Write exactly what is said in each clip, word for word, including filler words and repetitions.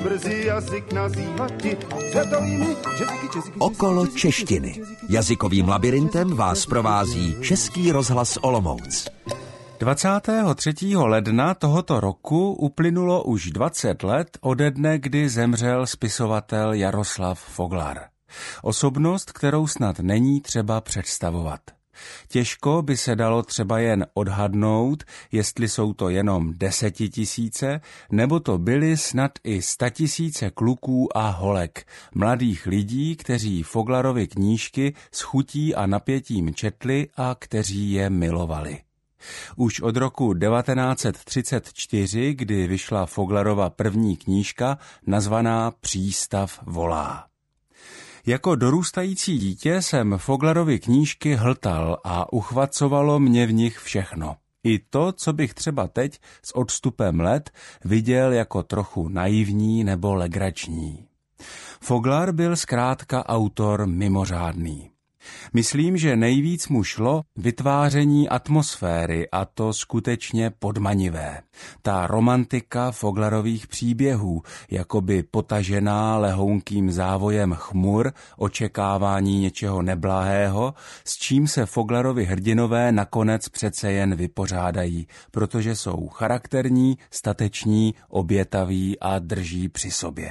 brzy jazyk nazývati světovými jazyky, jazyky. Okolo češtiny. Jazykovým labirintem vás provází Český rozhlas Olomouc. dvacátého třetího ledna tohoto roku uplynulo už dvacet let ode dne, kdy zemřel spisovatel Jaroslav Foglar. Osobnost, kterou snad není třeba představovat. Těžko by se dalo třeba jen odhadnout, jestli jsou to jenom desetitisíce, nebo to byly snad i statisíce kluků a holek, mladých lidí, kteří Foglarovy knížky s chutí a napětím četli a kteří je milovali. Už od roku devatenáct set třicet čtyři, kdy vyšla Foglarova první knížka, nazvaná Přístav volá. Jako dorůstající dítě jsem Foglarovy knížky hltal a uchvacovalo mě v nich všechno. I to, co bych třeba teď s odstupem let viděl jako trochu naivní nebo legrační. Foglar byl zkrátka autor mimořádný. Myslím, že nejvíc mu šlo vytváření atmosféry a to skutečně podmanivé. Ta romantika Foglarových příběhů, jakoby potažená lehounkým závojem chmur, očekávání něčeho neblahého, s čím se Foglarovi hrdinové nakonec přece jen vypořádají, protože jsou charakterní, stateční, obětaví a drží při sobě.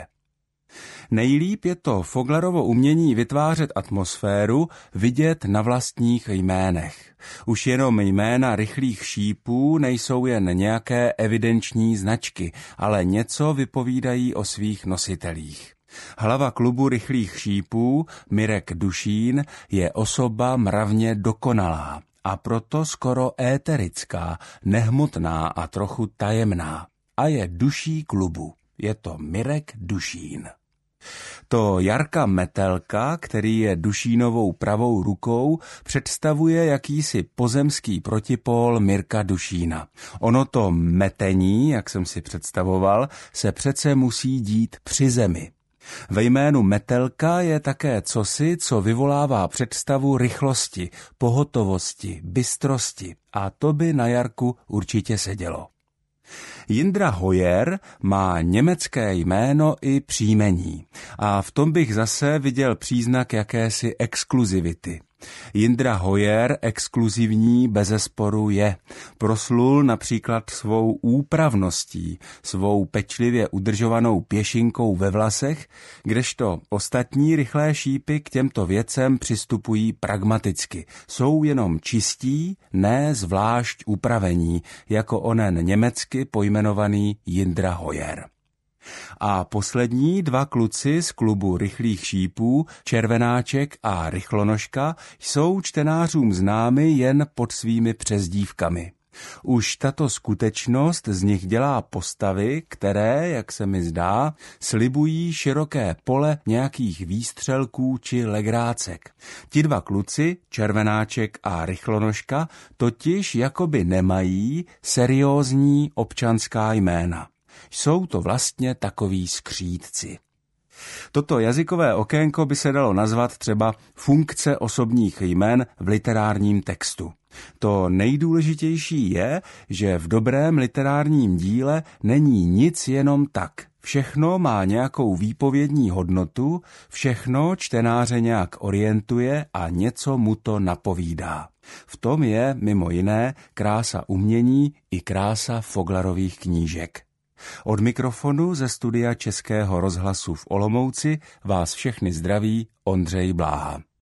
Nejlíp je to Foglarovo umění vytvářet atmosféru vidět na vlastních jménech. Už jenom jména rychlých šípů nejsou jen nějaké evidenční značky, ale něco vypovídají o svých nositelích. Hlava klubu rychlých šípů, Mirek Dušín, je osoba mravně dokonalá a proto skoro éterická, nehmotná a trochu tajemná. A je duší klubu. Je to Mirek Dušín. To Jarka Metelka, který je Dušínovou pravou rukou, představuje jakýsi pozemský protipól Mirka Dušína. Ono to metení, jak jsem si představoval, se přece musí dít při zemi. Ve jménu Metelka je také cosi, co vyvolává představu rychlosti, pohotovosti, bystrosti a to by na Jarku určitě sedělo. Jindra Hoyer má německé jméno i příjmení a v tom bych zase viděl příznak jakési exkluzivity. Jindra Hoyer exkluzivní bezesporu je. Proslul například svou úpravností, svou pečlivě udržovanou pěšinkou ve vlasech, kdežto ostatní rychlé šípy k těmto věcem přistupují pragmaticky. Jsou jenom čistí, ne zvlášť upravení, jako onen německy pojmenovaný Jindra Hoyer. A poslední dva kluci z klubu rychlých šípů, Červenáček a Rychlonožka, jsou čtenářům známy jen pod svými přezdívkami. Už tato skutečnost z nich dělá postavy, které, jak se mi zdá, slibují široké pole nějakých výstřelků či legrácek. Ti dva kluci, Červenáček a Rychlonožka, totiž jakoby nemají seriózní občanská jména. Jsou to vlastně takoví skřídci. Toto jazykové okénko by se dalo nazvat třeba funkce osobních jmen v literárním textu. To nejdůležitější je, že v dobrém literárním díle není nic jenom tak. Všechno má nějakou výpovědní hodnotu, všechno čtenáře nějak orientuje a něco mu to napovídá. V tom je, mimo jiné, krása umění i krása Foglarových knížek. Od mikrofonu ze studia Českého rozhlasu v Olomouci vás všechny zdraví Ondřej Bláha.